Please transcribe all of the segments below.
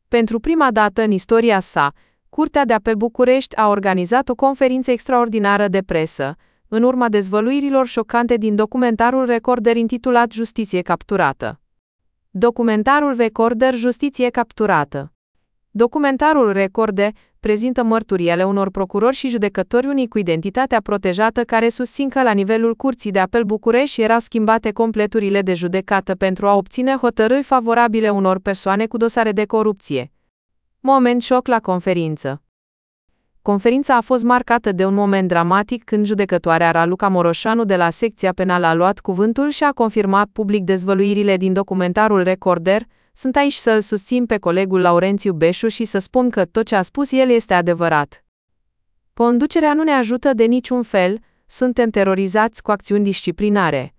Pentru prima dată în istoria sa, Curtea de Apel București a organizat o conferință extraordinară de presă, în urma dezvăluirilor șocante din documentarul Recorder intitulat Justiție capturată. Documentarul Recorder Justiție capturată. Documentarul Recorder prezintă mărturii ale unor procurori și judecători unii cu identitatea protejată care susțin că la nivelul Curții de Apel București erau schimbate completurile de judecată pentru a obține hotărâri favorabile unor persoane cu dosare de corupție. Moment șoc la conferință. Conferința a fost marcată de un moment dramatic când judecătoarea Raluca Moroșanu de la secția penală a luat cuvântul și a confirmat public dezvăluirile din documentarul Recorder. Sunt aici să-l susțin pe colegul Laurențiu Beșu și să spun că tot ce a spus el este adevărat. Conducerea nu ne ajută de niciun fel, suntem terorizați cu acțiuni disciplinare.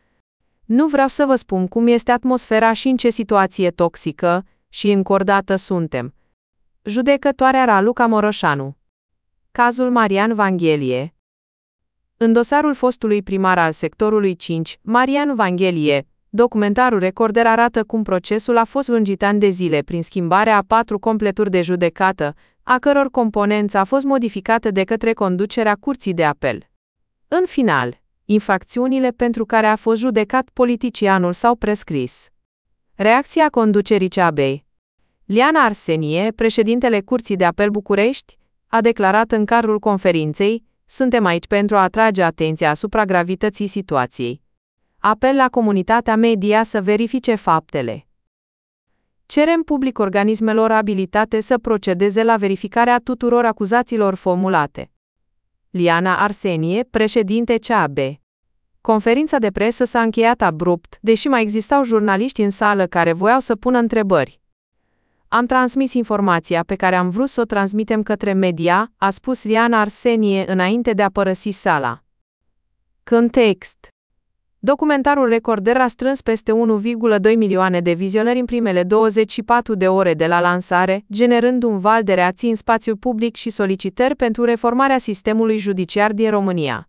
Nu vreau să vă spun cum este atmosfera și în ce situație toxică și încordată suntem. Judecătoarea Raluca Moroșanu. Cazul Marian Vanghelie. În dosarul fostului primar al sectorului 5, Marian Vanghelie, documentarul Recorder arată cum procesul a fost lungit ani de zile prin schimbarea a 4 completuri de judecată, a căror componență a fost modificată de către conducerea Curții de Apel. În final, infracțiunile pentru care a fost judecat politicianul s-au prescris. Reacția conducerii CAB. Liana Arsenie, președintele Curții de Apel București, a declarat în cadrul conferinței: "Suntem aici pentru a atrage atenția asupra gravității situației. Apel la comunitatea media să verifice faptele. Cerem public organismelor abilitate să procedeze la verificarea tuturor acuzațiilor formulate." Liana Arsenie, președinte CAB. Conferința de presă s-a încheiat abrupt, deși mai existau jurnaliști în sală care voiau să pună întrebări. "Am transmis informația pe care am vrut să o transmitem către media", a spus Liana Arsenie înainte de a părăsi sala. Context. Documentarul Recorder a strâns peste 1,2 milioane de vizionări în primele 24 de ore de la lansare, generând un val de reacții în spațiul public și solicitări pentru reformarea sistemului judiciar din România.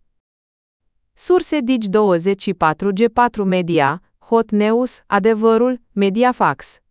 Surse Digi24, G4 Media, Hot News, Adevărul, Mediafax.